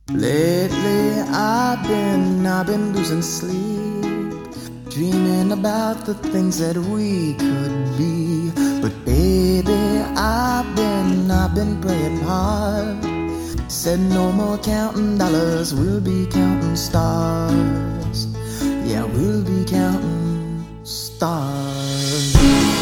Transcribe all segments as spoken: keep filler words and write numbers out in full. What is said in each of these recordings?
Lately I've been, I've been losing sleep, dreaming about the things that we could be. But baby, I've been, I've been praying hard. Said no more counting dollars, we'll be counting stars. Yeah, we'll be counting stars.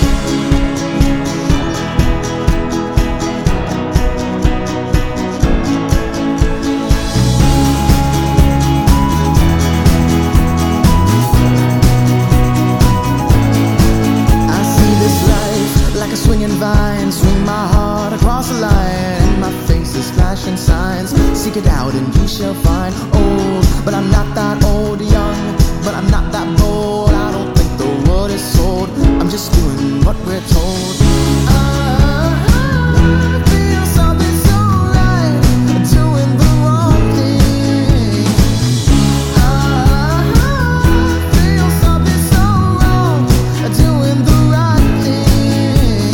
Like a swinging vine, swing my heart across the line, and my face is flashing signs. Seek it out and you shall find. Old, but I'm not that old. Young, but I'm not that bold. I don't think the world is sold. I'm just doing what we're told. I feel something so right, doing the wrong thing. I feel something so wrong, doing the right thing.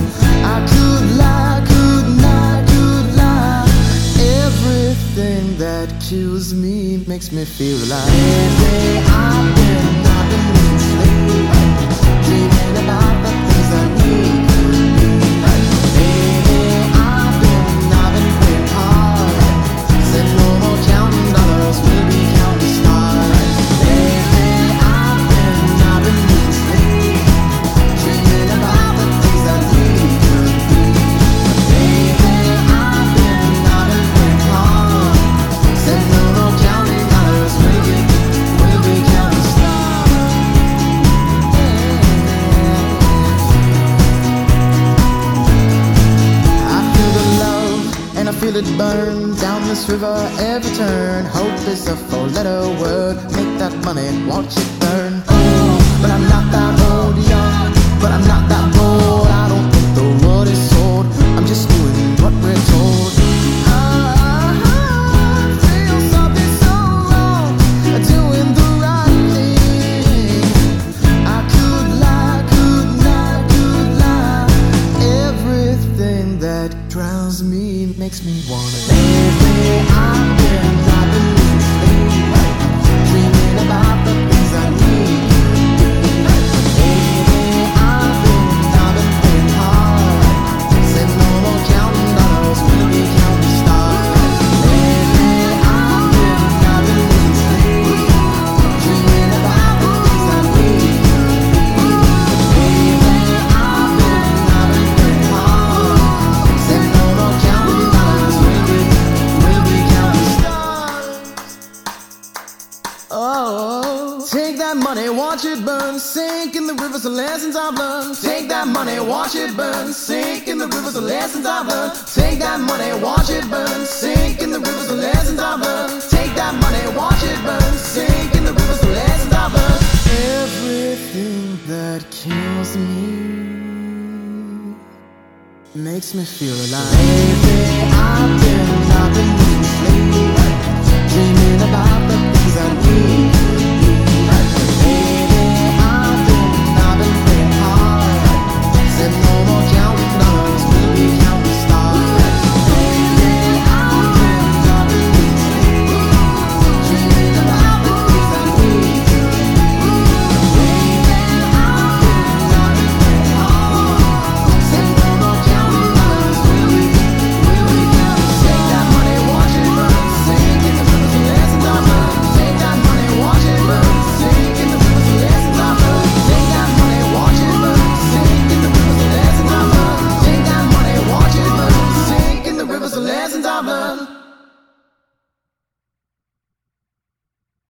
That kills me makes me feel alive. Lately I've been, I've been losing sleep, dreaming about the things that we could be. Lately I've been, I've been praying hard. Said no more counting dollars, we'll be counting stars. Lately I've been, I've been losing sleep, dreaming about the things that we could be. Lately I've been, I've been praying hard. Said no more counting dollars, we'll be, we'll be counting stars. I feel the love and I feel it burn down this river every turn. Hope is a four-letter word. Make that money, watch it burn. Oh, but I'm not that old. Young, but I'm not that bold. I don't think the world is sold. I'm just doing what we're told. Doing the right thing. I could lie, could lie, could lie. Everything that drowns me makes me wanna. Lately I've been, I've been losing sleep, dreaming about the things I need. Lately I've been, I've been praying hard. Said no more counting dollars, we'll be counting stars. Lately I've been, I've been losing sleep, dreaming about the things that we could be. Lately I've been, I've been praying hard. Said no more counting dollars, we'll be, we'll be counting stars. Oh, take that money, watch it burn, sink in the rivers of lessons I've learned. Take that money, watch it burn, sink in the rivers of lessons I've learned. Take that money, watch it burn, sink in the rivers of lessons I've learned. Take that money, watch it burn, sink in the rivers of lessons I've learned. Everything that kills me makes me feel alive. Lately I've been, I've been losing sleep, dreaming about the things that we could be. Lately I've been, I've been praying hard. Said no more counting dollars, we'll be counting stars. Lately I've been, I've been losing sleep, dreaming about the things that we could be. Lately I've been, I've been praying hard. Said no more counting dollars, we'll be, we'll be counting. Take that money, watch it burn, sink in the rivers of lessons I've learned. Take that money, watch it burn, sink in the rivers of lessons I've learned. Take that money, watch it burn, sink in the rivers of lessons I've learned. Take that money, watch it burn, sink in the rivers of lessons I've learned.